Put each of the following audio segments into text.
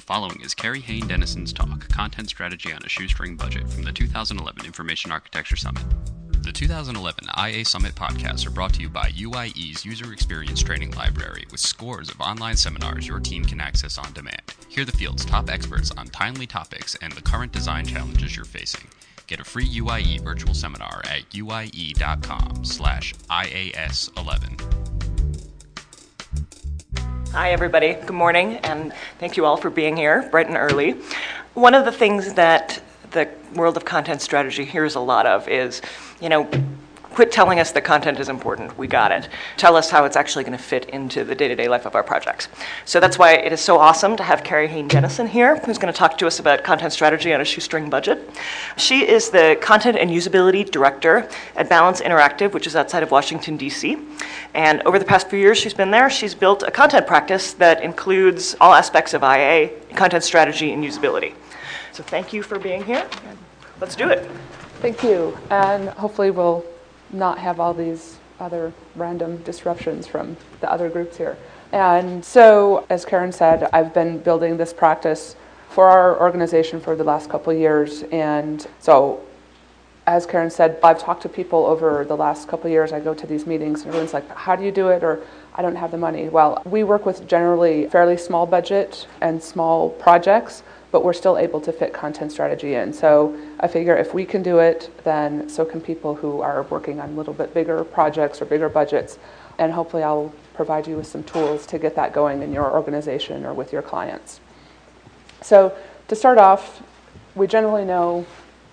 following is Carrie Hayne Dennison's talk, Content Strategy on a Shoestring Budget, from the 2011 Information Architecture Summit. The 2011 IA Summit podcasts are brought to you by UIE's User Experience Training Library, with scores of online seminars your team can access on demand. Hear the field's top experts on timely topics and the current design challenges you're facing. Get a free UIE virtual seminar at uie.com/IAS11. Hi, everybody. Good morning, and thank you all for being here bright and early. One of the things that the world of content strategy hears a lot of is, quit telling us that content is important. We got it. Tell us how it's actually going to fit into the day-to-day life of our projects. So that's why it is so awesome to have Carrie Hayne Dennison here, who's going to talk to us about content strategy on a shoestring budget. She is the Content and Usability Director at Balance Interactive, which is outside of Washington, D.C. And over the past few years she's been there, she's built a content practice that includes all aspects of IA, content strategy, and usability. So thank you for being here. Let's do it. Thank you. And hopefully we'll not have all these other random disruptions from the other groups here. And so, as Karen said, I've been building this practice for our organization for the last couple of years. And so, as Karen said, I've talked to people over the last couple of years. I go to these meetings and everyone's like, how do you do it? Or I don't have the money. Well, we work with generally fairly small budget and small projects, but we're still able to fit content strategy in. So I figure if we can do it, then so can people who are working on a little bit bigger projects or bigger budgets. And hopefully I'll provide you with some tools to get that going in your organization or with your clients. So to start off, we generally know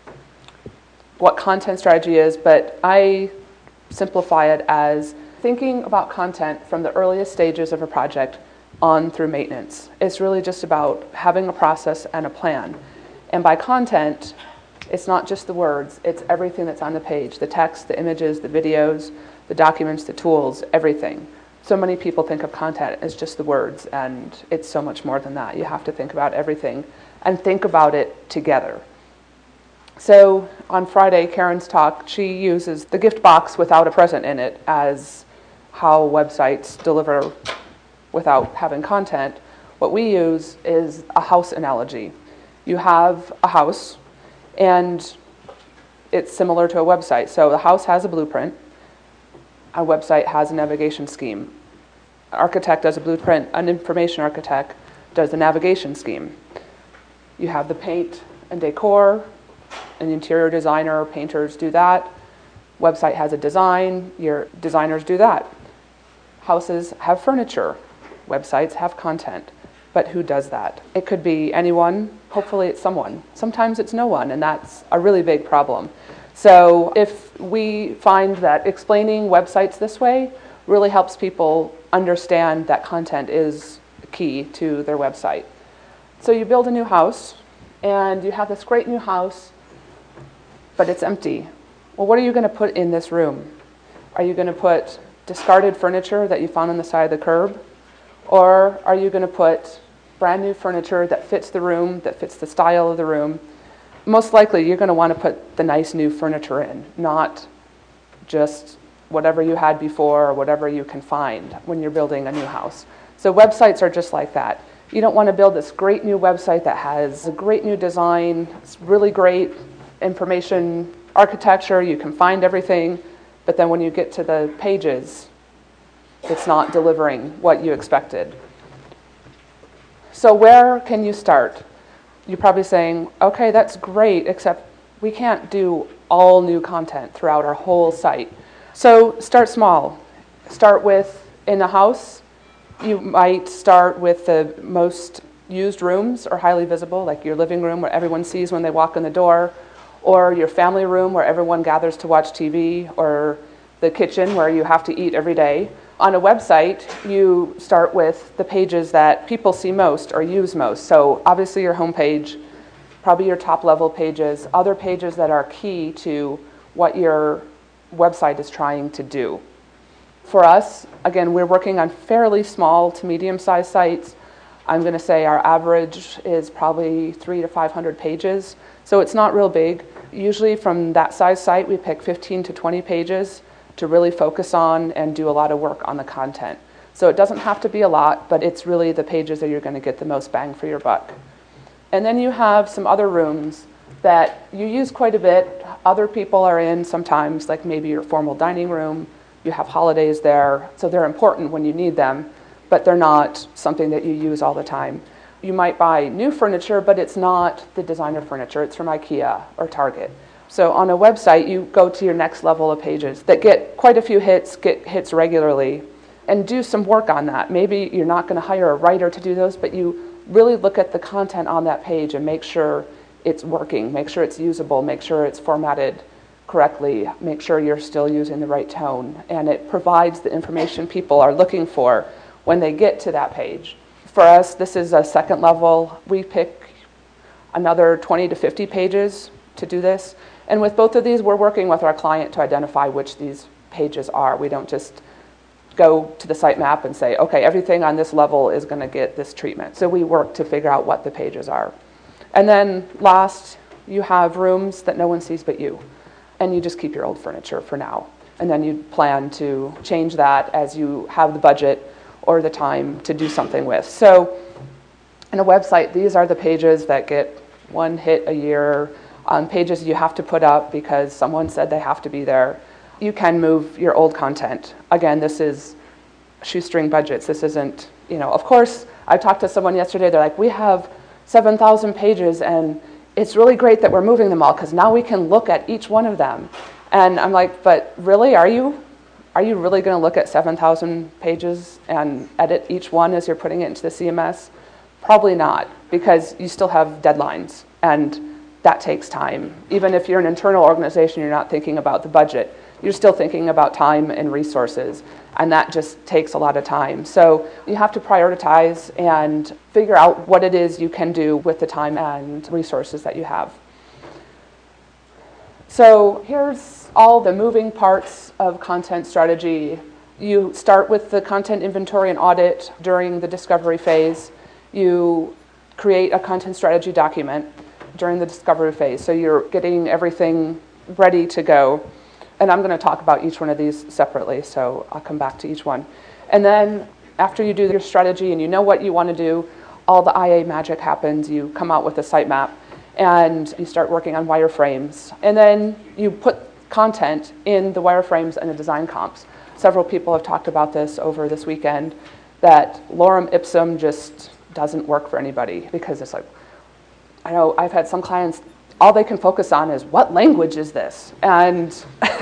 what content strategy is, but I simplify it as thinking about content from the earliest stages of a project on through maintenance. It's really just about having a process and a plan. And by content, it's not just the words, it's everything that's on the page, the text, the images, the videos, the documents, the tools, everything. So many people think of content as just the words, and it's so much more than that. You have to think about everything and think about it together. So on Friday, Karen's talk, she uses the gift box without a present in it as how websites deliver without having content. What we use is a house analogy. You have a house, and it's similar to a website. So the house has a blueprint. A website has a navigation scheme. An architect does a blueprint. An information architect does the navigation scheme. You have the paint and decor. An interior designer or painters do that. Website has a design. Your designers do that. Houses have furniture. Websites have content, but who does that? It could be anyone, hopefully it's someone. Sometimes it's no one, and that's a really big problem. So if we find that explaining websites this way really helps people understand that content is key to their website. So you build a new house, and you have this great new house, but it's empty. Well, what are you going to put in this room? Are you going to put discarded furniture that you found on the side of the curb? Or are you going to put brand new furniture that fits the room, that fits the style of the room? Most likely you're going to want to put the nice new furniture in, not just whatever you had before or whatever you can find when you're building a new house. So websites are just like that. You don't want to build this great new website that has a great new design, it's really great information architecture, you can find everything, but then when you get to the pages, it's not delivering what you expected. So where can you start? You're probably saying, okay, that's great, except we can't do all new content throughout our whole site. So start small. Start with, in the house, you might start with the most used rooms or highly visible, like your living room where everyone sees when they walk in the door, or your family room where everyone gathers to watch TV, or the kitchen where you have to eat every day. On a website, you start with the pages that people see most or use most. So obviously your homepage, probably your top level pages, other pages that are key to what your website is trying to do. For us, again, we're working on fairly small to medium-sized sites. I'm going to say our average is probably 300 to 500 pages. So it's not real big. Usually from that size site, we pick 15 to 20 pages to really focus on and do a lot of work on the content. So it doesn't have to be a lot, but it's really the pages that you're going to get the most bang for your buck. And then you have some other rooms that you use quite a bit. Other people are in sometimes, like maybe your formal dining room. You have holidays there, so they're important when you need them, but they're not something that you use all the time. You might buy new furniture, but it's not the designer furniture. It's from IKEA or Target. So on a website, you go to your next level of pages that get quite a few hits, get hits regularly, and do some work on that. Maybe you're not going to hire a writer to do those, but you really look at the content on that page and make sure it's working, make sure it's usable, make sure it's formatted correctly, make sure you're still using the right tone, and it provides the information people are looking for when they get to that page. For us, this is a second level. We pick another 20 to 50 pages to do this. And with both of these, we're working with our client to identify which these pages are. We don't just go to the sitemap and say, okay, everything on this level is going to get this treatment. So we work to figure out what the pages are. And then last, you have rooms that no one sees but you. And you just keep your old furniture for now. And then you plan to change that as you have the budget or the time to do something with. So in a website, these are the pages that get one hit a year, pages you have to put up because someone said they have to be there. You can move your old content. Again, this is shoestring budgets. This isn't, of course, I talked to someone yesterday, they're like, we have 7,000 pages and it's really great that we're moving them all because now we can look at each one of them. And I'm like, but really, are you really going to look at 7,000 pages and edit each one as you're putting it into the CMS? Probably not, because you still have deadlines and that takes time. Even if you're an internal organization, you're not thinking about the budget. You're still thinking about time and resources, and that just takes a lot of time. So you have to prioritize and figure out what it is you can do with the time and resources that you have. So here's all the moving parts of content strategy. You start with the content inventory and audit during the discovery phase. You create a content strategy document during the discovery phase. So you're getting everything ready to go. And I'm going to talk about each one of these separately, so I'll come back to each one. And then after you do your strategy and you know what you want to do, all the IA magic happens. You come out with a sitemap and you start working on wireframes. And then you put content in the wireframes and the design comps. Several people have talked about this over this weekend, that lorem ipsum just doesn't work for anybody because it's like, I know I've had some clients, all they can focus on is what language is this? And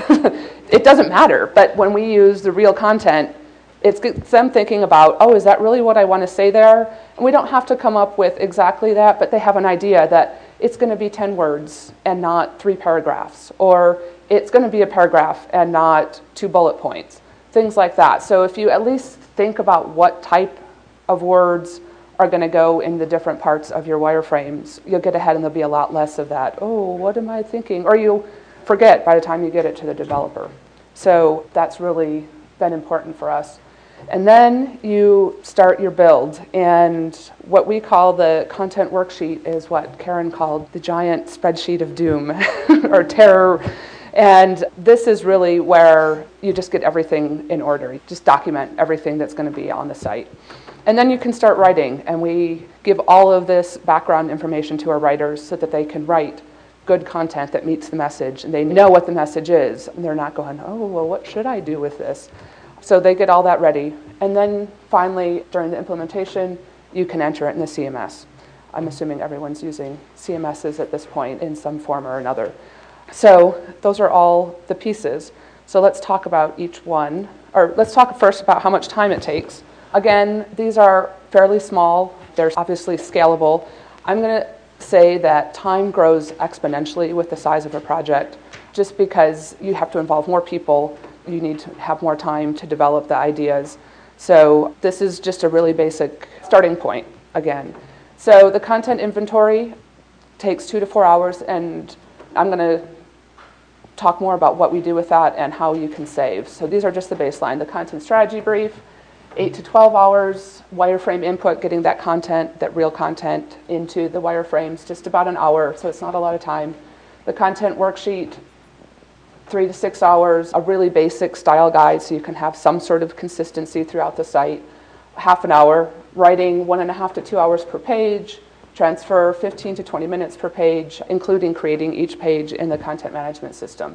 it doesn't matter. But when we use the real content, it's them thinking about, oh, is that really what I want to say there? And we don't have to come up with exactly that, but they have an idea that it's going to be 10 words and not 3 paragraphs, or it's going to be a paragraph and not 2 bullet points, things like that. So if you at least think about what type of words are going to go in the different parts of your wireframes, you'll get ahead and there'll be a lot less of that, oh, what am I thinking? Or you'll forget by the time you get it to the developer. So that's really been important for us. And then you start your build. And what we call the content worksheet is what Karen called the giant spreadsheet of doom or terror. And this is really where you just get everything in order. You just document everything that's going to be on the site. And then you can start writing, and we give all of this background information to our writers so that they can write good content that meets the message, and they know what the message is. And they're not going, oh, well, what should I do with this? So they get all that ready. And then finally, during the implementation, you can enter it in the CMS. I'm assuming everyone's using CMSs at this point in some form or another. So those are all the pieces. So let's talk about each one, or let's talk first about how much time it takes. Again, these are fairly small. They're obviously scalable. I'm going to say that time grows exponentially with the size of a project, just because you have to involve more people. You need to have more time to develop the ideas. So this is just a really basic starting point, again. So the content inventory takes 2 to 4 hours, and I'm going to talk more about what we do with that and how you can save. So these are just the baseline. The content strategy brief, 8 to 12 hours, wireframe input, getting that content, that real content into the wireframes, just about an hour, so it's not a lot of time. The content worksheet, 3 to 6 hours, a really basic style guide so you can have some sort of consistency throughout the site. Half an hour, writing 1.5 to 2 hours per page, transfer 15 to 20 minutes per page, including creating each page in the content management system.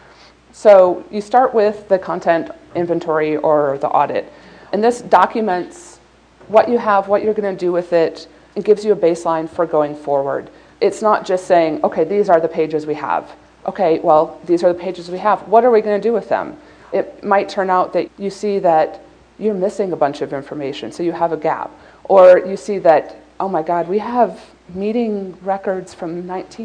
So you start with the content inventory or the audit. And this documents what you have, what you're going to do with it, and gives you a baseline for going forward. It's not just saying, okay, these are the pages we have. Okay, well, these are the pages we have. What are we going to do with them? It might turn out that you see that you're missing a bunch of information, so you have a gap. Or you see that, oh my God, we have meeting records from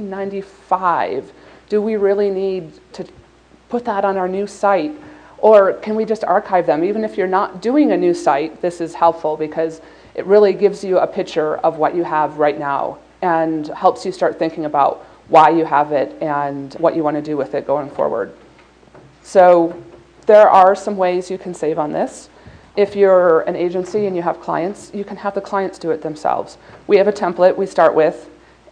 1995. Do we really need to put that on our new site? Or can we just archive them? Even if you're not doing a new site, this is helpful because it really gives you a picture of what you have right now and helps you start thinking about why you have it and what you want to do with it going forward. So there are some ways you can save on this. If you're an agency and you have clients, you can have the clients do it themselves. We have a template we start with,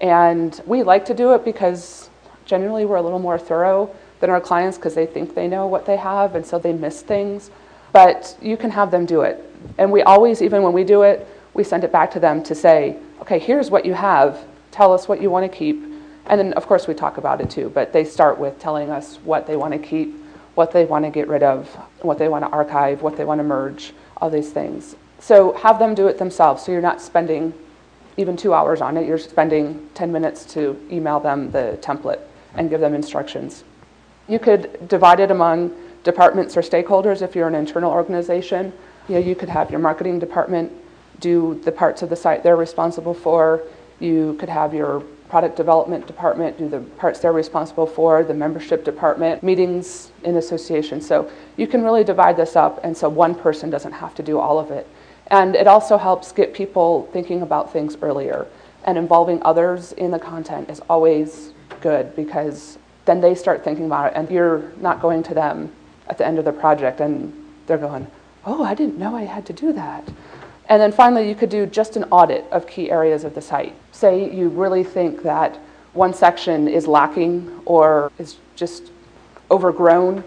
and we like to do it because generally we're a little more thorough than our clients because they think they know what they have, and so they miss things. But you can have them do it. And we always, even when we do it, we send it back to them to say, okay, here's what you have. Tell us what you want to keep. And then, of course, we talk about it too, but they start with telling us what they want to keep, what they want to get rid of, what they want to archive, what they want to merge, all these things. So have them do it themselves, so you're not spending even 2 hours on it. You're spending 10 minutes to email them the template and give them instructions. You could divide it among departments or stakeholders if you're an internal organization. You could have your marketing department do the parts of the site they're responsible for. You could have your product development department do the parts they're responsible for, the membership department, meetings in association. So you can really divide this up, and so one person doesn't have to do all of it. And it also helps get people thinking about things earlier. And involving others in the content is always good because then they start thinking about it, and you're not going to them at the end of the project and they're going, oh, I didn't know I had to do that. And then finally, you could do just an audit of key areas of the site. Say you really think that one section is lacking or is just overgrown,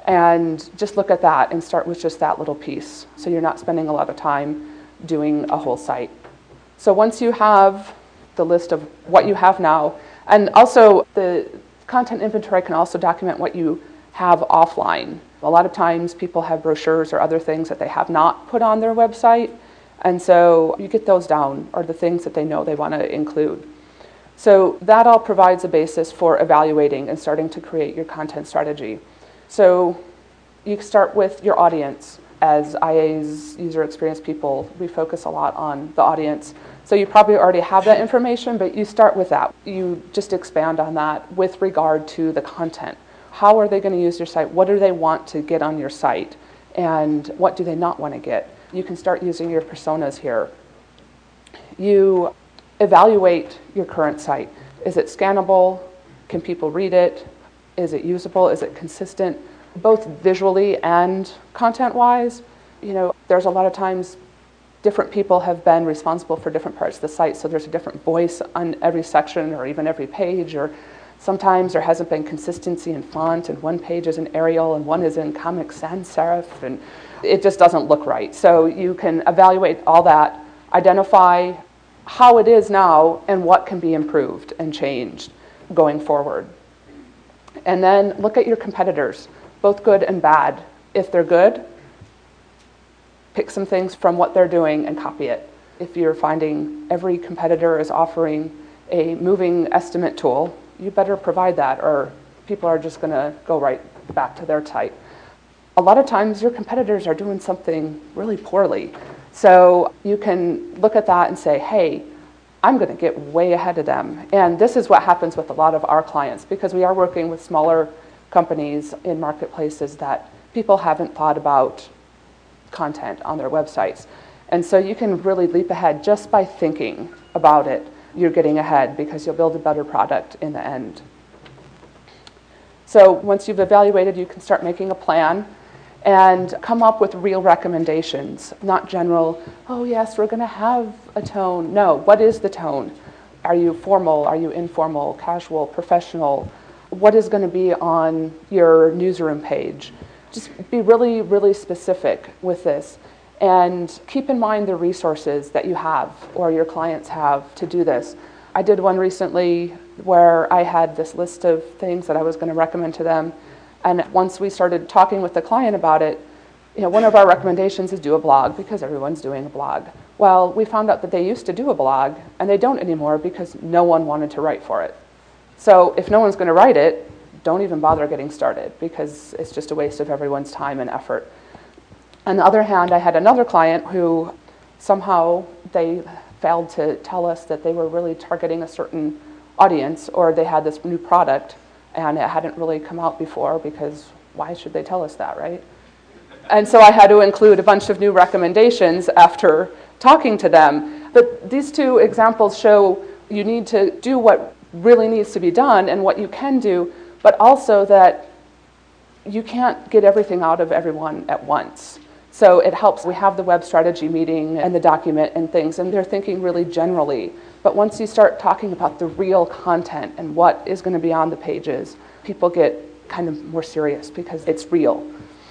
and just look at that and start with just that little piece. So you're not spending a lot of time doing a whole site. So once you have the list of what you have now, and also the content inventory can also document what you have offline. A lot of times people have brochures or other things that they have not put on their website. And so you get those down, or the things that they know they want to include. So that all provides a basis for evaluating and starting to create your content strategy. So you start with your audience. As IA's user experience people, we focus a lot on the audience. So you probably already have that information, but you start with that. You just expand on that with regard to the content. How are they going to use your site? What do they want to get on your site? And what do they not want to get? You can start using your personas here. You evaluate your current site. Is it scannable? Can people read it? Is it usable? Is it consistent? Both visually and content-wise. There's a lot of times different people have been responsible for different parts of the site, so there's a different voice on every section or even every page, or sometimes there hasn't been consistency in font, and one page is in Arial and one is in Comic Sans Serif, and it just doesn't look right. So you can evaluate all that, identify how it is now and what can be improved and changed going forward. And then look at your competitors, both good and bad. If they're good, pick some things from what they're doing and copy it. If you're finding every competitor is offering a moving estimate tool, you better provide that, or people are just going to go right back to their site. A lot of times your competitors are doing something really poorly. So you can look at that and say, hey, I'm going to get way ahead of them. And this is what happens with a lot of our clients, because we are working with smaller companies in marketplaces that people haven't thought about content on their websites. And so you can really leap ahead just by thinking about it. You're getting ahead because you'll build a better product in the end. So once you've evaluated, you can start making a plan and come up with real recommendations, not general, oh yes, we're going to have a tone. No, what is the tone? Are you formal? Are you informal, casual, professional? what is going to be on your newsroom page. Just be really, really specific with this. And keep in mind the resources that you have or your clients have to do this. I did one recently where I had this list of things that I was going to recommend to them. And once we started talking with the client about it, one of our recommendations is do a blog because everyone's doing a blog. Well, we found out that they used to do a blog and they don't anymore because no one wanted to write for it. So if no one's going to write it, don't even bother getting started because it's just a waste of everyone's time and effort. On the other hand, I had another client who somehow they failed to tell us that they were really targeting a certain audience, or they had this new product and it hadn't really come out before, because why should they tell us that, right? And so I had to include a bunch of new recommendations after talking to them. But these two examples show you need to do what really needs to be done and what you can do, but also that you can't get everything out of everyone at once. So it helps. We have the web strategy meeting and the document and things, and they're thinking really generally. But once you start talking about the real content and what is going to be on the pages, people get kind of more serious because it's real.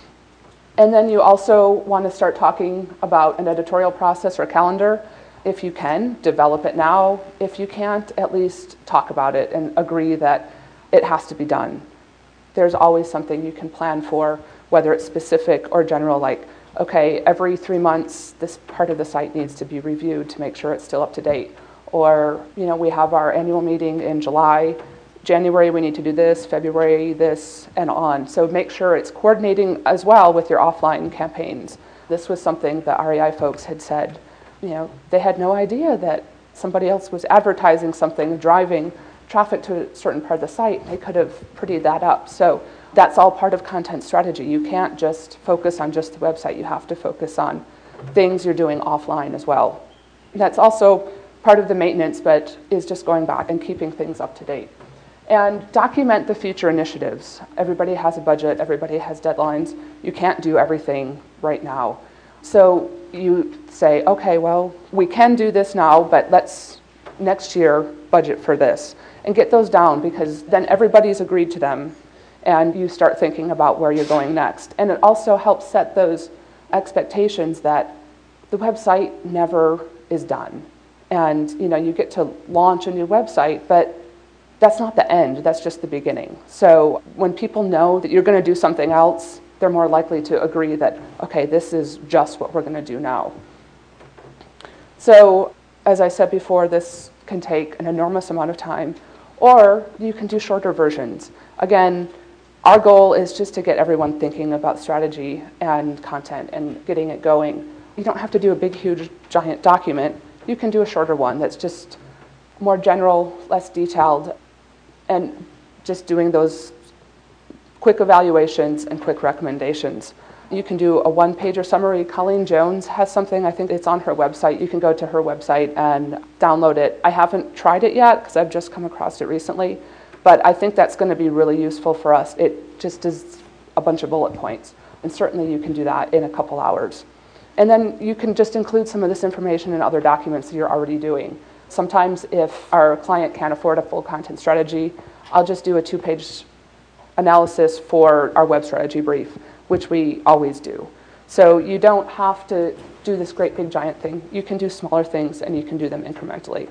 And then you also want to start talking about an editorial process or calendar. If you can, develop it now. If you can't, at least talk about it and agree that it has to be done. There's always something you can plan for, whether it's specific or general, like, okay, every 3 months, this part of the site needs to be reviewed to make sure it's still up to date. Or, we have our annual meeting in July. January, we need to do this, February, this, and on. So make sure it's coordinating as well with your offline campaigns. This was something the REI folks had said. They had no idea that somebody else was advertising something, driving traffic to a certain part of the site. They could have prettied that up. So that's all part of content strategy. You can't just focus on just the website. You have to focus on things you're doing offline as well. That's also part of the maintenance, but is just going back and keeping things up to date. And document the future initiatives. Everybody has a budget. Everybody has deadlines. You can't do everything right now. So you say, okay, well, we can do this now, but let's next year budget for this. And get those down, because then everybody's agreed to them and you start thinking about where you're going next. And it also helps set those expectations that the website never is done. And you get to launch a new website, but that's not the end, that's just the beginning. So when people know that you're going to do something else, they're more likely to agree that, okay, this is just what we're going to do now. So as I said before, this can take an enormous amount of time, or you can do shorter versions. Again, our goal is just to get everyone thinking about strategy and content and getting it going. You don't have to do a big, huge, giant document. You can do a shorter one that's just more general, less detailed, and just doing those quick evaluations and quick recommendations. You can do a one-pager summary. Colleen Jones has something, I think it's on her website. You can go to her website and download it. I haven't tried it yet because I've just come across it recently, but I think that's going to be really useful for us. It just is a bunch of bullet points, and certainly you can do that in a couple hours. And then you can just include some of this information in other documents that you're already doing. Sometimes if our client can't afford a full content strategy, I'll just do a 2-page analysis for our web strategy brief, which we always do. So you don't have to do this great big giant thing. You can do smaller things and you can do them incrementally.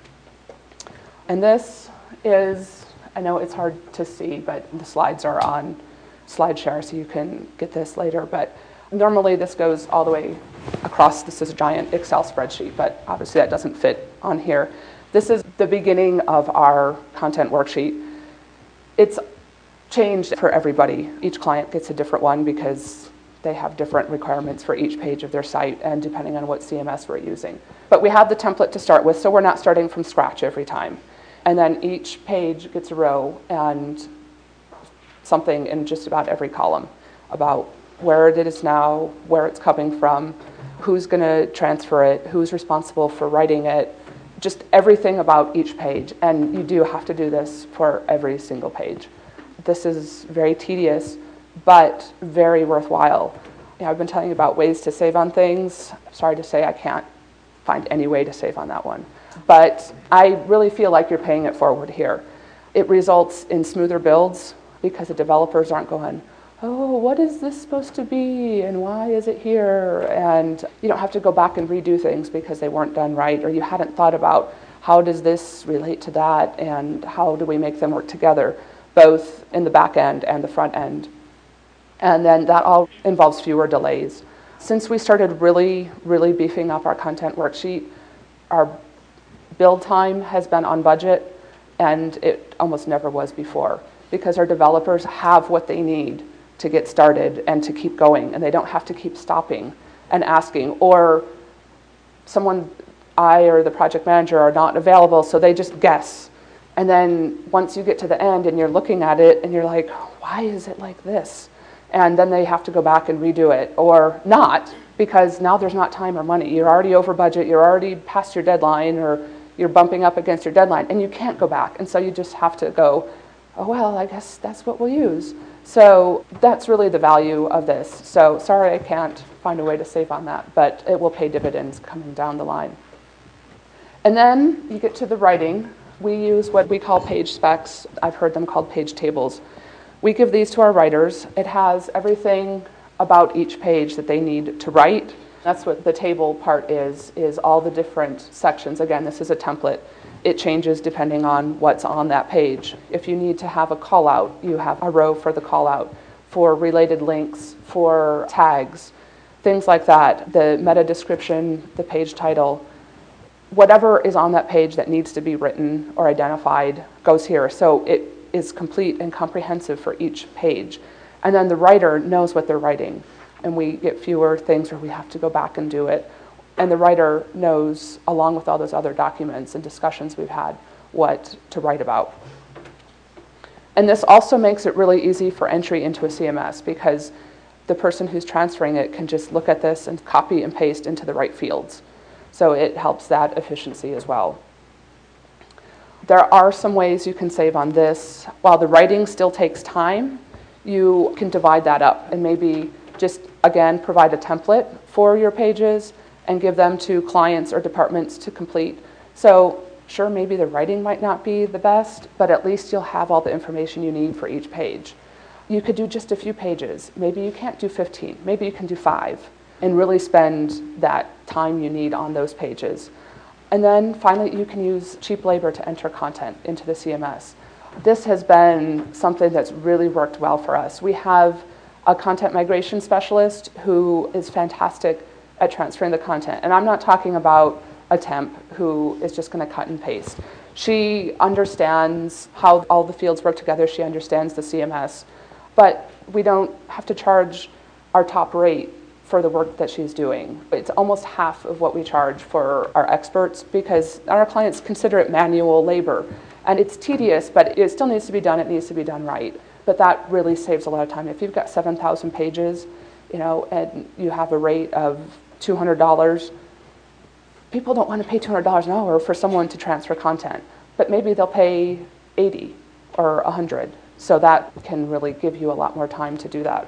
And this is, I know it's hard to see, but the slides are on SlideShare, so you can get this later. But normally this goes all the way across. This is a giant Excel spreadsheet, but obviously that doesn't fit on here. This is the beginning of our content worksheet. It's changed for everybody. Each client gets a different one because they have different requirements for each page of their site and depending on what CMS we're using. But we have the template to start with, so we're not starting from scratch every time. And then each page gets a row and something in just about every column about where it is now, where it's coming from, who's going to transfer it, who's responsible for writing it, just everything about each page. And you do have to do this for every single page. This is very tedious, but very worthwhile. I've been telling you about ways to save on things. Sorry to say I can't find any way to save on that one. But I really feel like you're paying it forward here. It results in smoother builds because the developers aren't going, oh, what is this supposed to be and why is it here? And you don't have to go back and redo things because they weren't done right, or you hadn't thought about how does this relate to that and how do we make them work together, both in the back end and the front end. And then that all involves fewer delays. Since we started really beefing up our content worksheet, our build time has been on budget, and it almost never was before, because our developers have what they need to get started and to keep going, and they don't have to keep stopping and asking, or I or the project manager are not available, so they just guess. And then once you get to the end and you're looking at it and you're like, why is it like this? And then they have to go back and redo it, or not, because now there's not time or money. You're already over budget, you're already past your deadline, or you're bumping up against your deadline, and you can't go back. And so you just have to go, oh, well, I guess that's what we'll use. So that's really the value of this. So sorry I can't find a way to save on that, but it will pay dividends coming down the line. And then you get to the writing. We use what we call page specs. I've heard them called page tables. We give these to our writers. It has everything about each page that they need to write. That's what the table part is all the different sections. Again, this is a template. It changes depending on what's on that page. If you need to have a call out, you have a row for the call out, for related links, for tags, things like that. The meta description, the page title, whatever is on that page that needs to be written or identified goes here. So it is complete and comprehensive for each page. And then the writer knows what they're writing. And we get fewer things where we have to go back and do it. And the writer knows, along with all those other documents and discussions we've had, what to write about. And this also makes it really easy for entry into a CMS, because the person who's transferring it can just look at this and copy and paste into the right fields. So it helps that efficiency as well. There are some ways you can save on this. While the writing still takes time, you can divide that up and maybe just, again, provide a template for your pages and give them to clients or departments to complete. So sure, maybe the writing might not be the best, but at least you'll have all the information you need for each page. You could do just a few pages. Maybe you can't do 15. Maybe you can do 5 and really spend that time you need on those pages. And then finally, you can use cheap labor to enter content into the CMS. This has been something that's really worked well for us. We have a content migration specialist who is fantastic at transferring the content. And I'm not talking about a temp who is just going to cut and paste. She understands how all the fields work together. She understands the CMS. But we don't have to charge our top rate for the work that she's doing. It's almost half of what we charge for our experts, because our clients consider it manual labor. And it's tedious, but it still needs to be done. It needs to be done right. But that really saves a lot of time. If you've got 7,000 pages, and you have a rate of $200, people don't want to pay $200 an hour for someone to transfer content, but maybe they'll pay 80 or 100. So that can really give you a lot more time to do that.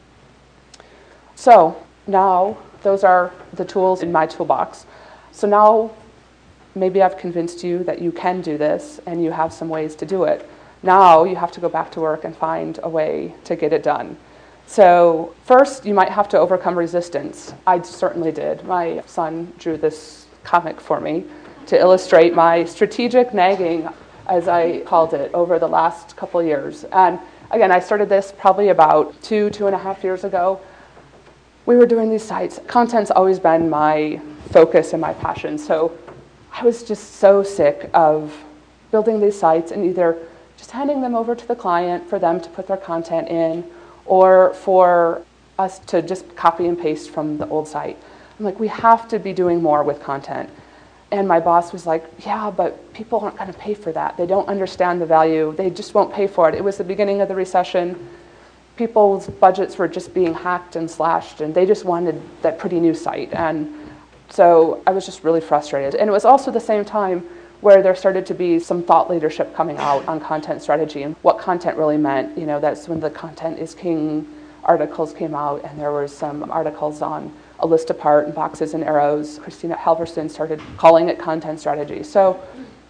So now those are the tools in my toolbox. So now maybe I've convinced you that you can do this and you have some ways to do it. Now you have to go back to work and find a way to get it done. So first, you might have to overcome resistance. I certainly did. My son drew this comic for me to illustrate my strategic nagging, as I called it, over the last couple of years. And again, I started this probably about 2.5 years ago. We were doing these sites. Content's always been my focus and my passion. So I was just so sick of building these sites and either just handing them over to the client for them to put their content in, or for us to just copy and paste from the old site. I'm like, we have to be doing more with content. And my boss was like, yeah, but people aren't going to pay for that. They don't understand the value. They just won't pay for it. It was the beginning of the recession. People's budgets were just being hacked and slashed, and they just wanted that pretty new site. And so I was just really frustrated. And it was also the same time where there started to be some thought leadership coming out on content strategy and what content really meant. That's when the Content is King articles came out, and there were some articles on a list apart and boxes and arrows. Christina Halverson started calling it content strategy. So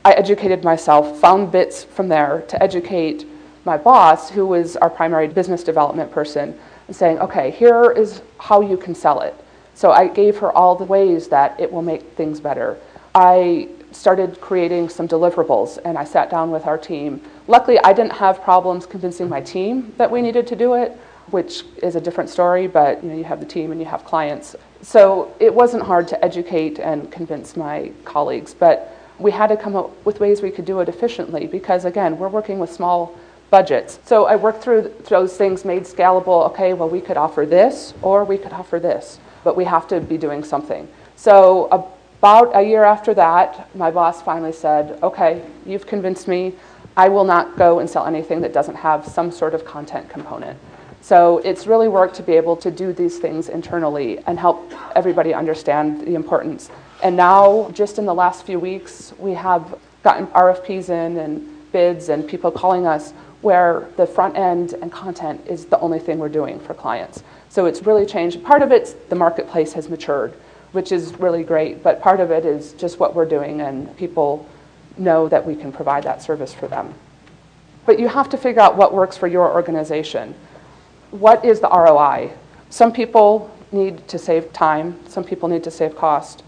I educated myself, found bits from there to educate my boss, who was our primary business development person, and saying, okay, here is how you can sell it. So I gave her all the ways that it will make things better. I started creating some deliverables, and I sat down with our team. Luckily, I didn't have problems convincing my team that we needed to do it, which is a different story, but you have the team and you have clients. So it wasn't hard to educate and convince my colleagues, but we had to come up with ways we could do it efficiently because, again, we're working with small budgets. So I worked through those things, made scalable, okay, well, we could offer this or we could offer this, but we have to be doing something. So about a year after that, my boss finally said, okay, you've convinced me. I will not go and sell anything that doesn't have some sort of content component. So it's really worked to be able to do these things internally and help everybody understand the importance. And now, just in the last few weeks, we have gotten RFPs in and bids and people calling us where the front end and content is the only thing we're doing for clients. So it's really changed. Part of it's the marketplace has matured, which is really great, but part of it is just what we're doing and people know that we can provide that service for them. But you have to figure out what works for your organization. What is the ROI? Some people need to save time, some people need to save cost.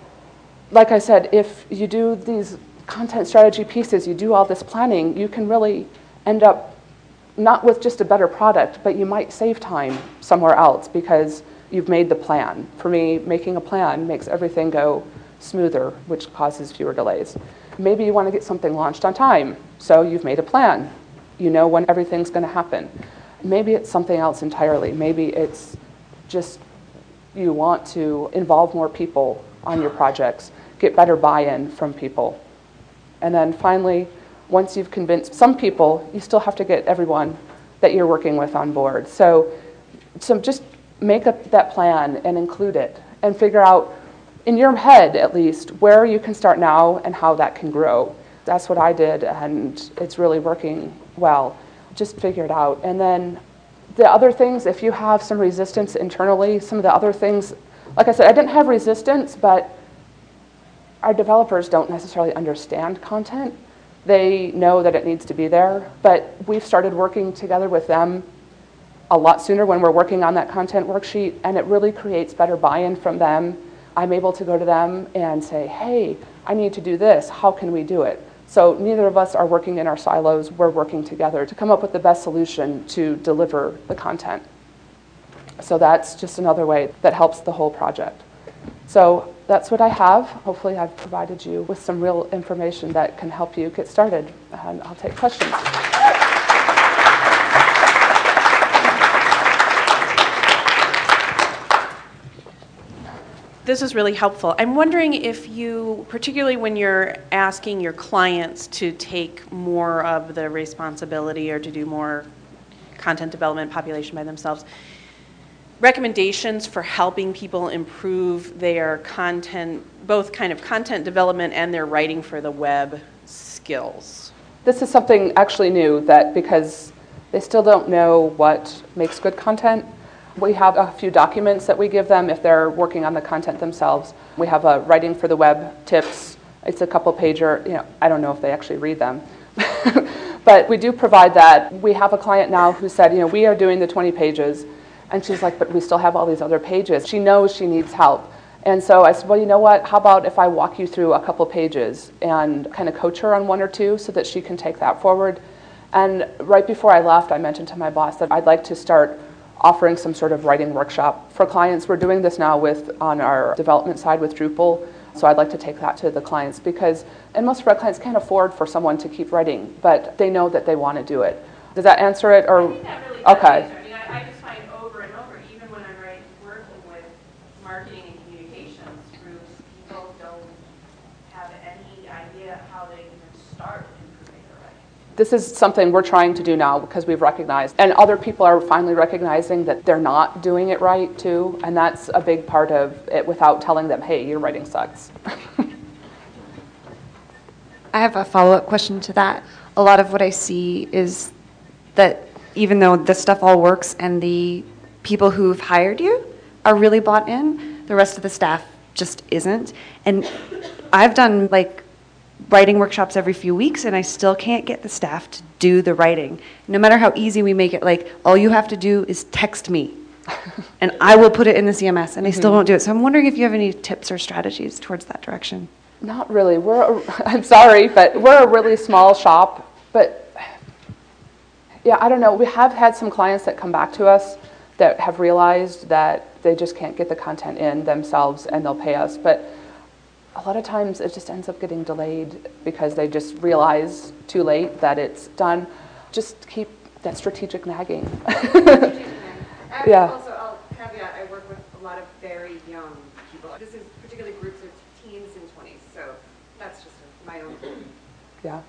Like I said, if you do these content strategy pieces, you do all this planning, you can really end up not with just a better product, but you might save time somewhere else because you've made the plan. For me, making a plan makes everything go smoother, which causes fewer delays. Maybe you want to get something launched on time, so you've made a plan. You know when everything's going to happen. Maybe it's something else entirely. Maybe it's just you want to involve more people on your projects, get better buy-in from people. And then finally, once you've convinced some people, you still have to get everyone that you're working with on board. So just make up that plan and include it and figure out, in your head at least, where you can start now and how that can grow. That's what I did, and it's really working well. Just figure it out. And then the other things, if you have some resistance internally, some of the other things, like I said, I didn't have resistance, but our developers don't necessarily understand content. They know that it needs to be there, but we've started working together with them a lot sooner when we're working on that content worksheet, and it really creates better buy-in from them. I'm able to go to them and say, hey, I need to do this. How can we do it? So neither of us are working in our silos. We're working together to come up with the best solution to deliver the content. So that's just another way that helps the whole project. So that's what I have. Hopefully I've provided you with some real information that can help you get started. And I'll take questions. This is really helpful. I'm wondering if you, particularly when you're asking your clients to take more of the responsibility or to do more content development population by themselves, recommendations for helping people improve their content, both kind of content development and their writing for the web skills. This is something actually new that because they still don't know what makes good content. We have a few documents that we give them if they're working on the content themselves. We have a writing for the web tips. It's a couple pager. I don't know if they actually read them. But we do provide that. We have a client now who said, we are doing the 20 pages. And she's like, but we still have all these other pages. She knows she needs help. And so I said, well, you know what? How about if I walk you through a couple pages and kind of coach her on one or two so that she can take that forward. And right before I left, I mentioned to my boss that I'd like to start offering some sort of writing workshop for clients. We're doing this now on our development side with Drupal, so I'd like to take that to the clients and most of our clients can't afford for someone to keep writing, but they know that they want to do it. Does that answer it? I think that really does okay. Answer. I just find over and over, even when I'm working with marketing and communications groups, people don't have any idea how they can start improving their writing. This is something we're trying to do now because we've recognized, and other people are finally recognizing that they're not doing it right too, and that's a big part of it without telling them, hey, your writing sucks. I have a follow-up question to that. A lot of what I see is that even though this stuff all works and the people who've hired you are really bought in, the rest of the staff just isn't. And I've done writing workshops every few weeks, and I still can't get the staff to do the writing. No matter how easy we make it, like, all you have to do is text me, and I will put it in the CMS, and I still won't do it. So I'm wondering if you have any tips or strategies towards that direction. Not really. I'm sorry, but we're a really small shop. But yeah, I don't know. We have had some clients that come back to us that have realized that they just can't get the content in themselves, and they'll pay us. But a lot of times it just ends up getting delayed because they just realize too late that it's done. Just keep that strategic nagging. Yeah. Also, I'll caveat, I work with a lot of very young people. This is particularly groups of teens and 20s, so that's just my own opinion. Yeah.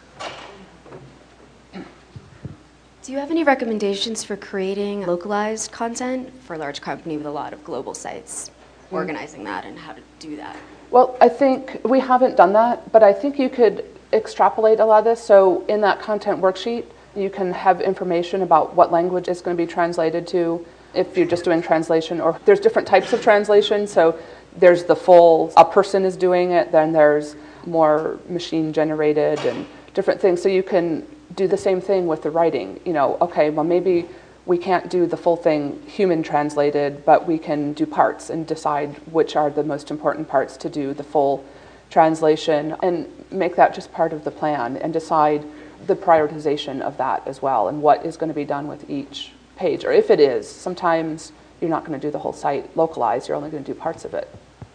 Do you have any recommendations for creating localized content for a large company with a lot of global sites, organizing that and how to do that? Well, I think we haven't done that, but I think you could extrapolate a lot of this. So in that content worksheet, you can have information about what language it's going to be translated to if you're just doing translation, or there's different types of translation. So there's the full, a person is doing it, then there's more machine generated and different things. So you can do the same thing with the writing. You know, okay, well, maybe we can't do the full thing human translated, but we can do parts and decide which are the most important parts to do the full translation, and make that just part of the plan, and decide the prioritization of that as well, and what is going to be done with each page. Or if it is, sometimes you're not going to do the whole site localized, you're only going to do parts of it.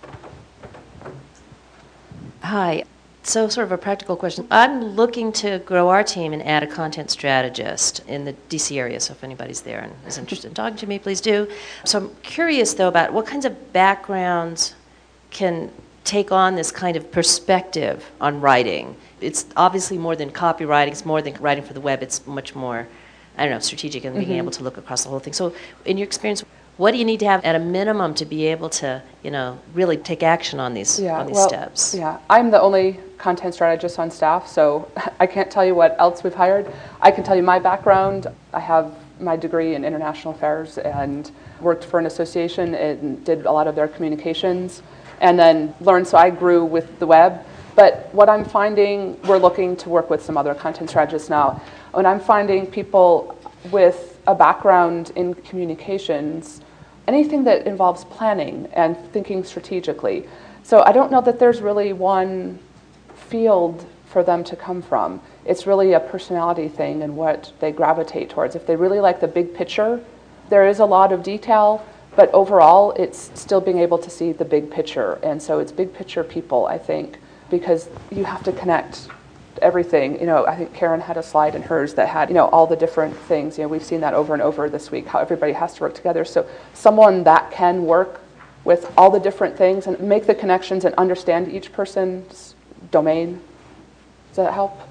Hi. So sort of a practical question. I'm looking to grow our team and add a content strategist in the DC area, so if anybody's there and is interested in talking to me, please do. So I'm curious, though, about what kinds of backgrounds can take on this kind of perspective on writing. It's obviously more than copywriting, it's more than writing for the web, it's much more, I don't know, strategic and being able to look across the whole thing. So in your experience, what do you need to have at a minimum to be able to, you know, really take action on these steps? Yeah, I'm the only content strategist on staff, so I can't tell you what else we've hired. I can tell you my background. I have my degree in international affairs and worked for an association and did a lot of their communications, and then learned, so I grew with the web. But what I'm finding, we're looking to work with some other content strategists now, and I'm finding people with a background in communications, anything that involves planning and thinking strategically. So I don't know that there's really one field for them to come from. It's really a personality thing and what they gravitate towards. If they really like the big picture, there is a lot of detail, but overall it's still being able to see the big picture. And so it's big picture people, I think, because you have to connect everything. You know, I think Karen had a slide in hers that had, you know, all the different things. You know, we've seen that over and over this week, how everybody has to work together. So someone that can work with all the different things and make the connections and understand each person's domain. Does that help?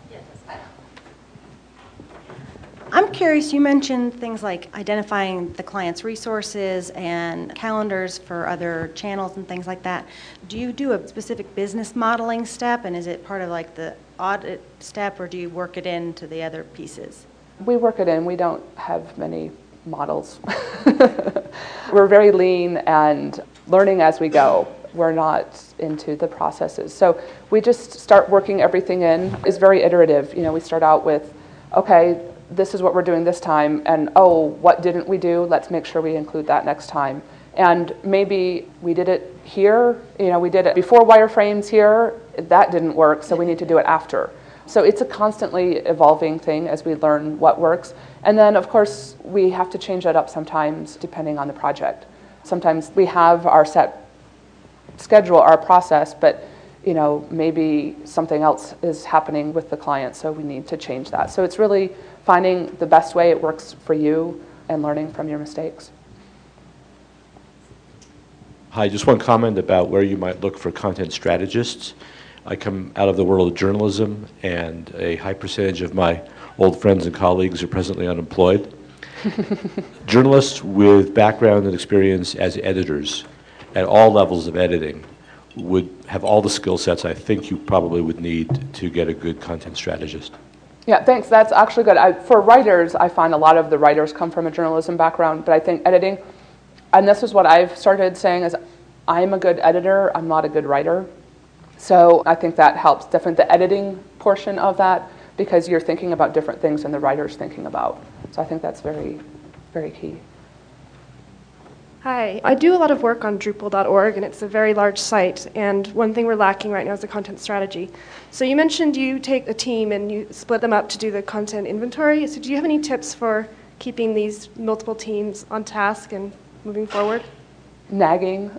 I'm curious, you mentioned things like identifying the client's resources and calendars for other channels and things like that. Do you do a specific business modeling step, and is it part of like the audit step, or do you work it into the other pieces? We work it in. We don't have many models. We're very lean and learning as we go. We're not into the processes. So we just start working everything in. It's very iterative. You know, we start out with, okay, this is what we're doing this time, and oh, what didn't we do? Let's make sure we include that next time. And maybe we did it here, you know, we did it before wireframes here, that didn't work, so we need to do it after. So it's a constantly evolving thing as we learn what works. And then, of course, we have to change that up sometimes depending on the project. Sometimes we have our set schedule, our process, but you know, maybe something else is happening with the client, so we need to change that. So it's really finding the best way it works for you and learning from your mistakes. Hi, just one comment about where you might look for content strategists. I come out of the world of journalism, and a high percentage of my old friends and colleagues are presently unemployed. Journalists with background and experience as editors at all levels of editing would have all the skill sets I think you probably would need to get a good content strategist. Yeah, thanks. That's actually good. For writers, I find a lot of the writers come from a journalism background, but I think editing, and this is what I've started saying, is I'm a good editor, I'm not a good writer. So I think that helps, definitely the editing portion of that, because you're thinking about different things than the writer's thinking about. So I think that's very, very key. Hi, I do a lot of work on Drupal.org, and it's a very large site, and one thing we're lacking right now is a content strategy. So you mentioned you take a team and you split them up to do the content inventory. So do you have any tips for keeping these multiple teams on task and moving forward? Nagging.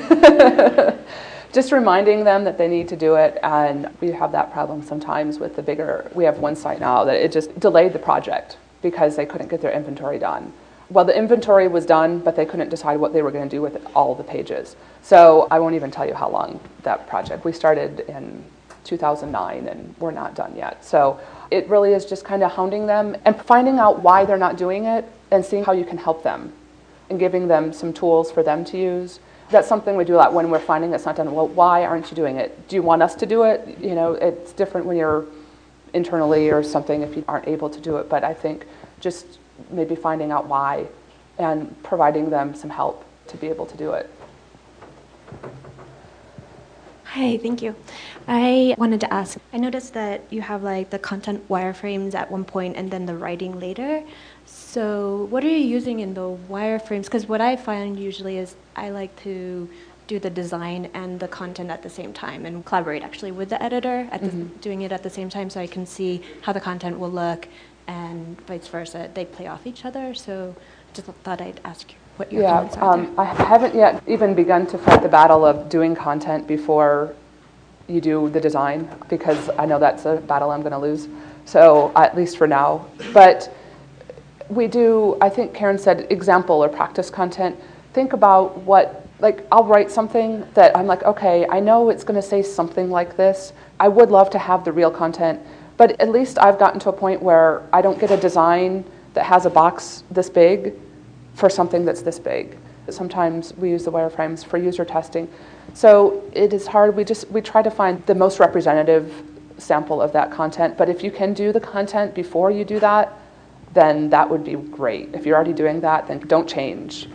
Just reminding them that they need to do it, and we have that problem sometimes with the bigger, we have one site now that it just delayed the project because they couldn't get their inventory done. Well, the inventory was done, but they couldn't decide what they were going to do with all the pages. So I won't even tell you how long that project. We started in 2009 and we're not done yet. So it really is just kind of hounding them and finding out why they're not doing it and seeing how you can help them and giving them some tools for them to use. That's something we do a lot when we're finding it's not done. Well, why aren't you doing it? Do you want us to do it? You know, it's different when you're internally or something if you aren't able to do it. But I think just maybe finding out why and providing them some help to be able to do it. Hi, thank you. I wanted to ask, I noticed that you have like the content wireframes at one point and then the writing later. So what are you using in the wireframes? Because what I find usually is I like to do the design and the content at the same time and collaborate actually with the editor at doing it at the same time so I can see how the content will look and vice versa. They play off each other, so just thought I'd ask you what your comments are there. I haven't yet even begun to fight the battle of doing content before you do the design, because I know that's a battle I'm going to lose, so at least for now. But we do, I think Karen said, example or practice content. Think about what, like I'll write something that I'm like, okay, I know it's going to say something like this. I would love to have the real content, but at least I've gotten to a point where I don't get a design that has a box this big for something that's this big. Sometimes we use the wireframes for user testing. So it is hard. We try to find the most representative sample of that content. But if you can do the content before you do that, then that would be great. If you're already doing that, then don't change.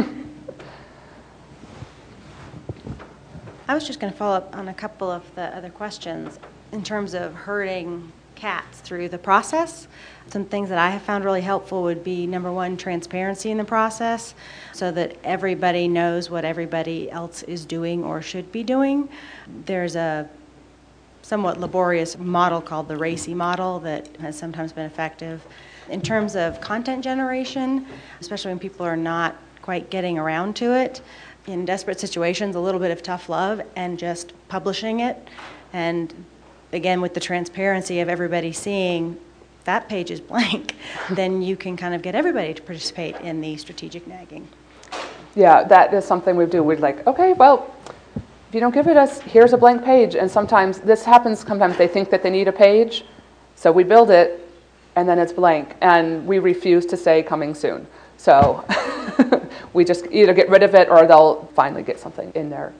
I was just going to follow up on a couple of the other questions in terms of herding cats through the process. Some things that I have found really helpful would be, number one, transparency in the process so that everybody knows what everybody else is doing or should be doing. There's a somewhat laborious model called the RACI model that has sometimes been effective. In terms of content generation, especially when people are not quite getting around to it, in desperate situations, a little bit of tough love and just publishing it. And again, with the transparency of everybody seeing that page is blank, then you can kind of get everybody to participate in the strategic nagging. Yeah, that is something we do. We're like, okay, well, if you don't give it us, here's a blank page. And sometimes this happens, sometimes they think that they need a page. So we build it, and then it's blank. And we refuse to say coming soon. So we just either get rid of it or they'll finally get something in there.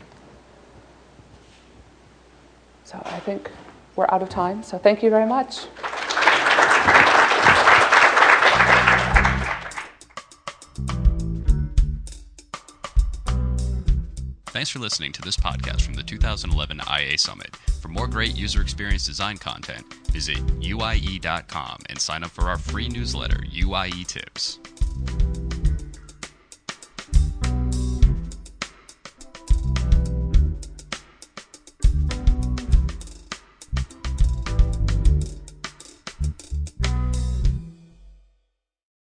So I think we're out of time. So thank you very much. Thanks for listening to this podcast from the 2011 IA Summit. For more great user experience design content, visit uie.com and sign up for our free newsletter, UIE Tips.